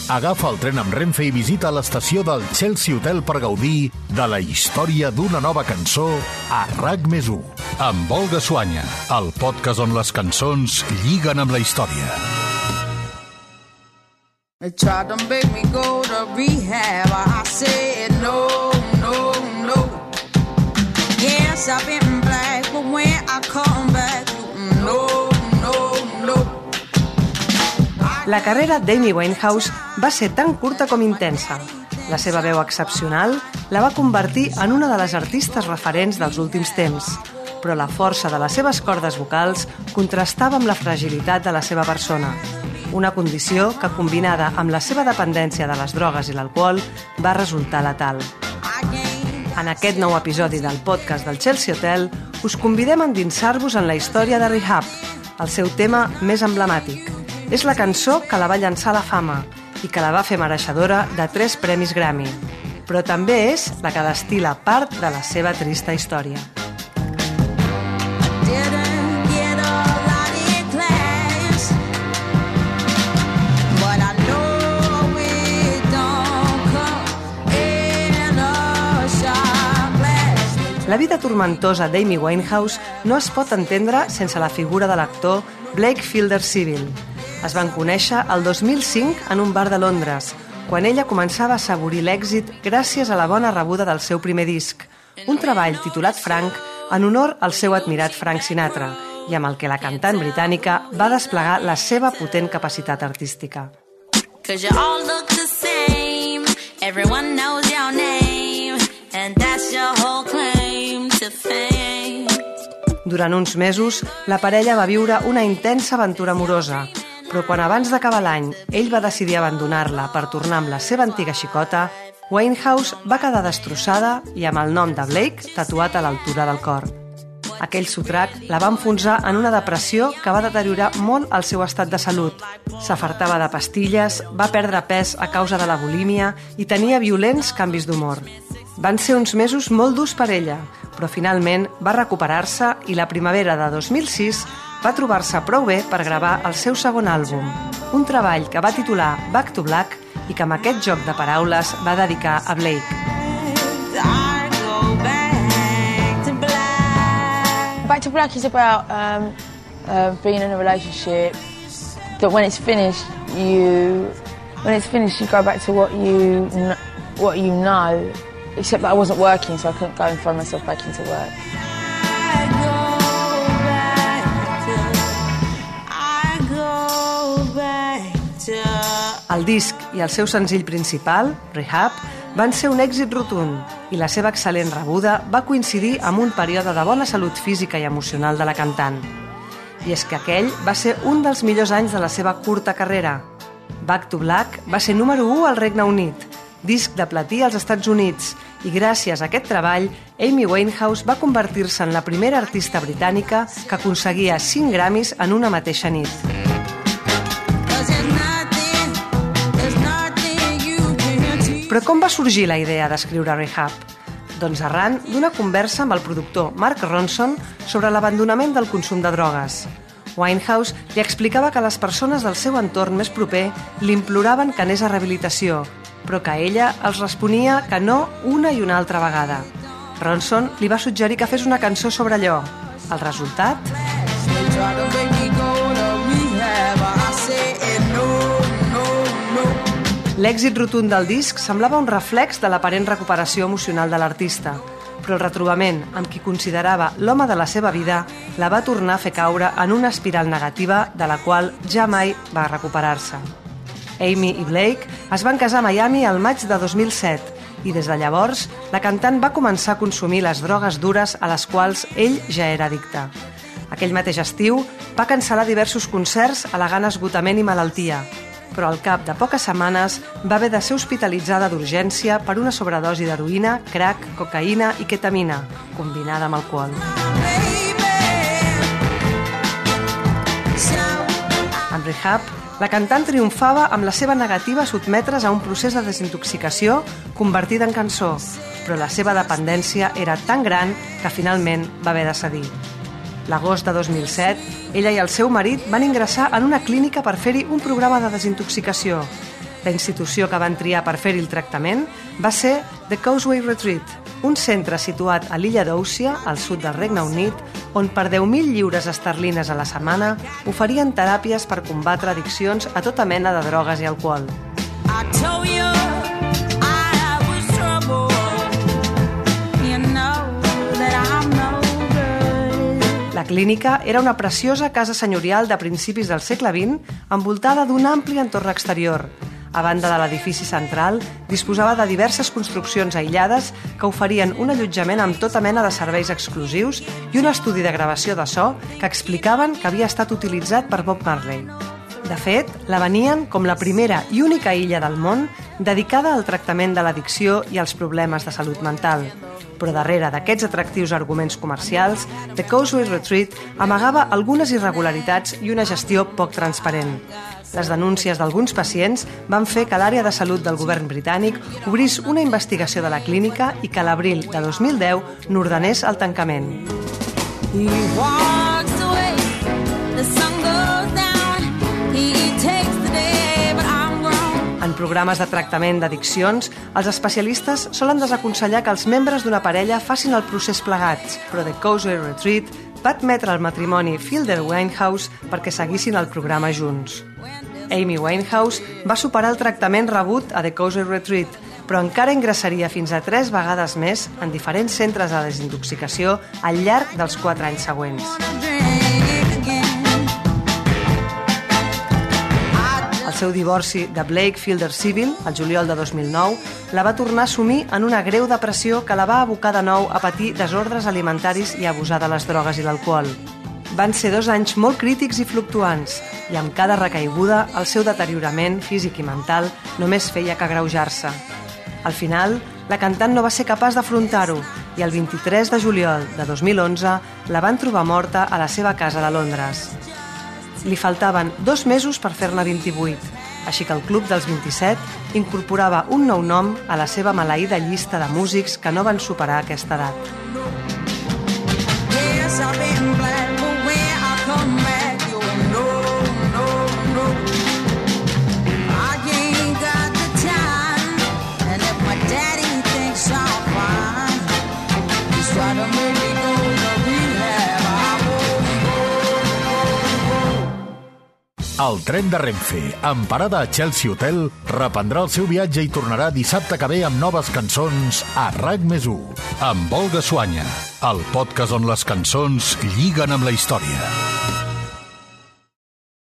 Agafa el tren amb Renfe i visita l'estació del Chelsea Hotel per gaudir de la història d'una nova cançó a RAC+1. Amb Olga Suanya, el podcast on les cançons lliguen amb la història. They tried to make me go to rehab. I said no, no, no. Yes, I've been black, but when I come back, no, no, no. La carrera d'Amy Winehouse va ser tan curta com intensa. La seva veu excepcional la va convertir en una de les artistes referents dels últims temps, però la força de les seves cordes vocals contrastava amb la fragilitat de la seva persona, una condició que, combinada amb la seva dependència de les drogues i l'alcohol, va resultar letal. En aquest nou episodi del podcast del Chelsea Hotel, us convidem a endinsar-vos en la història de Rehab, el seu tema més emblemàtic. És la cançó que la va llançar a la fama i que la va fer mereixedora de 3 premis Grammy, però també és la que destila part de la seva trista història. La vida tormentosa d'Amy Winehouse no es pot entendre sense la figura de l'actor Blake Fielder Civil. Es van conèixer el 2005 en un bar de Londres, quan ella començava a assaborir l'èxit gràcies a la bona rebuda del seu primer disc, un treball titulat Frank en honor al seu admirat Frank Sinatra, i amb el que la cantant britànica va desplegar la seva potent capacitat artística. Cause you all look the same, everyone knows your name, and that's your whole claim to fame. Durant uns mesos, la parella va viure una intensa aventura amorosa, però quan abans d'acabar l'any ell va decidir abandonar-la per tornar amb la seva antiga xicota, Winehouse va quedar destrossada i amb el nom de Blake tatuat a l'altura del cor. Aquell sotrac la va enfonsar en una depressió que va deteriorar molt el seu estat de salut. S'afartava de pastilles, va perdre pes a causa de la bulímia i tenia violents canvis d'humor. Van ser uns mesos molt durs per ella, però finalment va recuperar-se i la primavera de 2006 va trobar-se prou bé per gravar el seu segon àlbum, un treball que va titular Back to Black i que amb aquest joc de paraules va dedicar a Blake. Back to Black is about being in a relationship that when it's finished you go back to what you know, except that I wasn't working, so I couldn't go and throw myself back into work. El disc i el seu senzill principal, Rehab, van ser un èxit rotund i la seva excel·lent rebuda va coincidir amb un període de bona salut física i emocional de la cantant. I és que aquell va ser un dels millors anys de la seva curta carrera. Back to Black va ser número 1 al Regne Unit, disc de platí als Estats Units, i gràcies a aquest treball, Amy Winehouse va convertir-se en la primera artista britànica que aconseguia 5 Grammys en una mateixa nit. Però com va sorgir la idea d'escriure Rehab? Doncs arran d'una conversa amb el productor Mark Ronson sobre l'abandonament del consum de drogues. Winehouse li explicava que les persones del seu entorn més proper li imploraven que anés a rehabilitació, però que ella els responia que no una i una altra vegada. Ronson li va suggerir que fes una cançó sobre allò. El resultat? L'èxit rotund del disc semblava un reflex de l'aparent recuperació emocional de l'artista, però el retrobament amb qui considerava l'home de la seva vida la va tornar a fer caure en una espiral negativa de la qual ja mai va recuperar-se. Amy i Blake es van casar a Miami el maig de 2007 i des de llavors la cantant va començar a consumir les drogues dures a les quals ell ja era addicte. Aquell mateix estiu va cancel·lar diversos concerts al·legant esgotament i malaltia, però al cap de poques setmanes va haver de ser hospitalitzada d'urgència per una sobredosi d'heroïna, crack, cocaïna i ketamina, combinada amb alcohol. Amb Rehab, la cantant triomfava amb la seva negativa a sotmetre's a un procés de desintoxicació convertida en cançó, però la seva dependència era tan gran que finalment va haver de cedir. L'agost de 2007, ella i el seu marit van ingressar en una clínica per fer-hi un programa de desintoxicació. La institució que van triar per fer-hi el tractament va ser The Causeway Retreat, un centre situat a l'illa d'Oussia, al sud del Regne Unit, on per 10.000 lliures esterlines a la setmana oferien teràpies per combatre addiccions a tota mena de drogues i alcohol. I told you I was trouble. You know that I'm no good. La clínica era una preciosa casa senyorial de principis del segle XX envoltada d'un ampli entorn exterior. A banda de l'edifici central, disposava de diverses construccions aïllades que oferien un allotjament amb tota mena de serveis exclusius i un estudi de gravació de so que explicaven que havia estat utilitzat per Bob Marley. De fet, la venien com la primera i única illa del món dedicada al tractament de l'addicció i als problemes de salut mental. Però darrere d'aquests atractius arguments comercials, The Causeway Retreat amagava algunes irregularitats i una gestió poc transparent. Les denúncies d'alguns pacients van fer que l'àrea de salut del govern britànic obrís una investigació de la clínica i que a l'abril de 2010 n'ordenés el tancament. He walks away, the sun goes down, he takes the day, but I'm grown. En programes de tractament d'addiccions, els especialistes solen desaconsellar que els membres d'una parella facin el procés plegats, però The Causeway Retreat va admetre el matrimoni Fielder-Winehouse perquè seguissin el programa junts. Amy Winehouse va superar el tractament rebut a The Causeway Retreat, però encara ingressaria fins a 3 vegades més en diferents centres de desintoxicació al llarg dels 4 anys següents. El seu divorci de Blake Fielder Civil, el juliol de 2009, la va tornar a assumir en una greu depressió que la va abocar de nou a patir desordres alimentaris i a abusar de les drogues i l'alcohol. Van ser 2 anys molt crítics i fluctuants, i amb cada recaiguda el seu deteriorament físic i mental només feia que agreujar-se. Al final, la cantant no va ser capaç d'afrontar-ho i el 23 de juliol de 2011 la van trobar morta a la seva casa de Londres. Li faltaven 2 mesos per fer-ne 28, així que el Club dels 27 incorporava un nou nom a la seva maleïda llista de músics que no van superar aquesta edat. Yes, I've been black, but when I come back, you'll know, no. I ain't got the time, and if my daddy thinks I'm fine, he's trying to make me go to rehab. I won't go. El tren de Renfe, amb parada a Chelsea Hotel, reprendrà el seu viatge i tornarà dissabte que ve amb noves cançons a RAC+1, amb Olga Suanya, el podcast on les cançons lliguen amb la història.